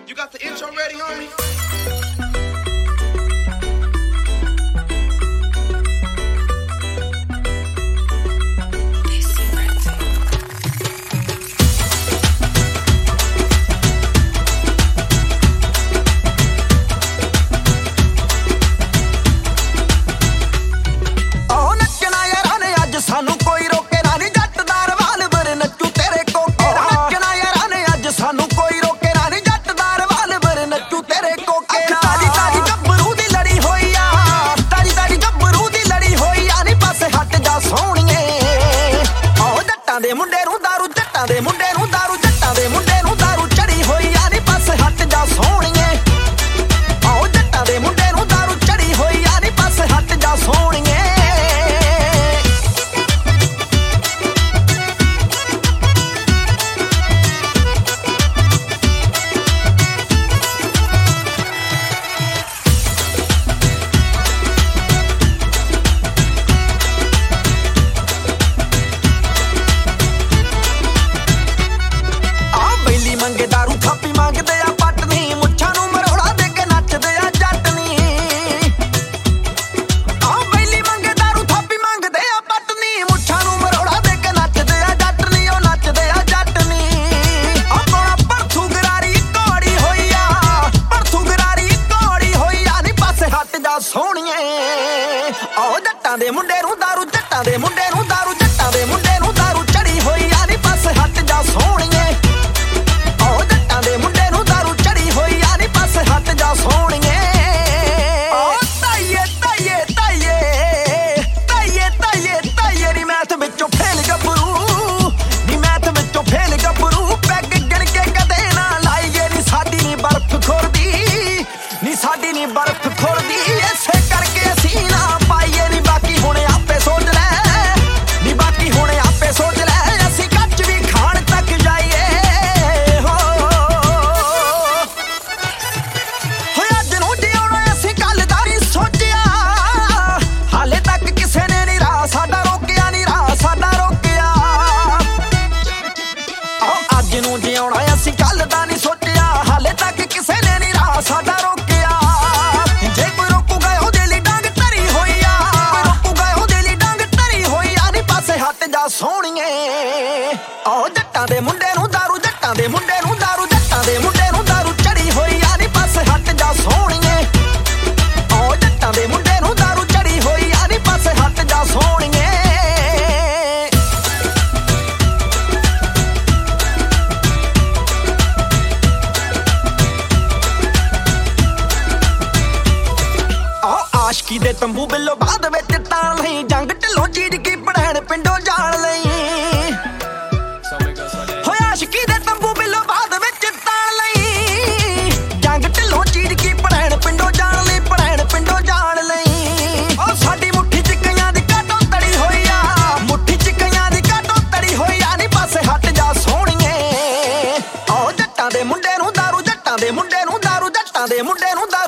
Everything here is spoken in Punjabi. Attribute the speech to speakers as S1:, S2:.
S1: You got the intro ready, homie?
S2: ਸਾਨੂੰ ਕੋਈ ਰੋਕੇ ਨਾ ਨੀ ਜੱਟਦਾਰ ਵਾਲ ਵਰ ਨੱਚੂ ਤੇਰੇ ਕੋਕੇ ਨੱਚਣਾ ਯਾਰਾਂ ਨੇ ਅੱਜ ਸਾਨੂੰ ਕੋਈ ਰੋਕੇ ਨਾ ਨੀ ਜੱਟਦਾਰ ਵਾਲ ਵਰ ਨੱਚੂ ਤੇਰੇ ਕੋਕੇ ਤਾਜੀ ਤਾਜੀ ਗੱਭਰੂ ਦੀ ਲੜੀ ਹੋਈ ਆ ਤਾਜੀ ਤਾਜੀ ਗੱਭਰੂ ਦੀ ਲੜੀ ਹੋਈ ਆ ਨੀ ਪਾਸੇ ਹਟ ਜਾ ਸੋਹਣੀਏ ਆਹ ਜੱਟਾਂ ਦੇ ਮੁੰਡੇ ਨੂੰ ਦਾਰੂ ਜੱਟਾਂ ਦੇ ਮੁੰਡੇ ਨੂੰ ਦਾਰੂ ਜੱਟਾਂ ਦੇ ਮੁੰਡੇ ਨੂੰ ਦਾਰੂ ਚੜੀ ਹੋਈ ਆ ਨੀ ਪਾਸੇ ਹਟ ਜਾ ਸੋਹਣੀਏ ਆਹ ਜੱਟਾਂ ਦੇ ਮੁੰਡੇ ਨੂੰ ਦਾਰੂ ਚੜੀ ਹੋਈ ਆ ਨੀ ਪਾਸੇ ਹਟ ਜਾ ਸੋਹਣੀਏ ਮੰਗੇ ਦਾਰੂ ਥਾਪੀ ਮੰਗਦੇ ਆ ਪਟਨੀ ਮੁੱਛਾਂ ਨੂੰ ਮਰੋੜਾ ਦੇ ਕੇ ਨੱਚਦੇ ਆ ਜੱਟਨੀ ਬੈਲੀ ਮੰਗੇ ਦਾਰੂ ਥਾਪੀ ਮੰਗਦੇ ਆ ਪਟਨੀ ਮੁੱਛਾਂ ਨੂੰ ਮਰੋੜਾ ਦੇ ਕੇ ਨੱਚਦੇ ਆ ਜੱਟਨੀ ਉਹ ਨੱਚਦੇ ਆ ਜੱਟਨੀ ਆਪਣਾ ਪਰਥੂ ਗਰਾਰੀ ਕੋੜੀ ਹੋਈ ਆ ਪਰਥੂ ਗਰਾਰੀ ਕੋੜੀ ਹੋਈ ਆ ਨੀ ਪਾਸੇ ਹਟ ਜਾ ਸੋਹਣੀਏ ਆਹ ਜੱਟਾਂ ਦੇ ਮੁੰਡੇ ਨੂੰ ਦਾਰੂ ਜੱਟਾਂ ਦੇ ਮੁੰਡੇ ਨੂੰ ਦਾਰੂ ਜੱਟਾਂ ਦੇ ਮੁੰਡੇ ਨੂੰ ਦਾਰੂ ਚੜੀ ਹੋਈ ਆ ਨੀ ਪਾਸੇ ਹਟ ਜਾ ਸੋਹਣੀਏ ਸਾਡੀ ਨੀ ਬਰਫ਼ ਖੁਰਦੀ ਇਸੇ ਕਰਕੇ ਅਸੀਂ ਨਾ ਪਾਈਏ ਨੀ ਬਾਕੀ ਹੁਣ ਆਪੇ ਸੋਚ ਲੈ ਨੀ ਬਾਕੀ ਹੁਣ ਆਪੇ ਸੋਚ ਲੈ ਅਸੀਂ ਕੱਚ ਵੀ ਖਾਣ ਤੱਕ ਜਾਈਏ ਹੋ ਅੱਜ ਨੂੰ ਜਿਉਣਾ ਅਸੀਂ ਕੱਲ ਦਾ ਨੀ ਸੋਚਿਆ ਹਾਲੇ ਤੱਕ ਕਿਸੇ ਨੇ ਨੀ ਰਾਹ ਸਾਡਾ ਰੋਕਿਆ ਨੀ ਰਾਹ ਸਾਡਾ ਰੋਕਿਆ ਅੱਜ ਨੂੰ ਜਿਉਣਾ ਅਸੀਂ ਕੱਲ ਦਾ ਨੀ ਸੋਚਿਆ ਹਾਲੇ ਤੱਕ ਕਿਸੇ ਨੇ ਨੀ ਰਾਹ ਸਾਡਾ ਸੋਹਣੀਏ ਆਹ ਜੱਟਾਂ ਦੇ ਮੁੰਡੇ ਨੂੰ ਦਾਰੂ ਜੱਟਾਂ ਦੇ ਮੁੰਡੇ ਨੂੰ ਦਾਰੂ ਜੱਟਾਂ ਦੇ ਮੁੰਡੇ ਨੂੰ ਦਾਰੂ ਚੜੀ ਹੋਈ ਆ ਨੀ ਪਾਸੇ ਹਟ ਜਾ ਸੋਹਣੀਏ ਆਹ ਜੱਟਾਂ ਦੇ ਮੁੰਡੇ ਨੂੰ ਦਾਰੂ ਚੜੀ ਹੋਈ ਆ ਨੀ ਪਾਸੇ ਹਟ ਜਾ ਸੋਹਣੀਏ ਆਹ ਆਸ਼ਕੀ ਦੇ ਤੰਬੂ ਬਿੱਲੋ ਬਾਅਦ ਵਿੱਚ ਤਾਂ ਨਹੀਂ ਜੰਗ ਢਿੱਲੋਂ ਚੀੜ ਕੀ ਪੜੈਣ ਪਿੰਡੋਂ ਜਾਣ ਲਈ ਮੁੰਡੇ ਨੂੰ ਦਾਰੂ ਜੱਟਾਂ ਦੇ ਮੁੰਡੇ ਨੂੰ ਦਾਰੂ ਜੱਟਾਂ ਦੇ ਮੁੰਡੇ ਨੂੰ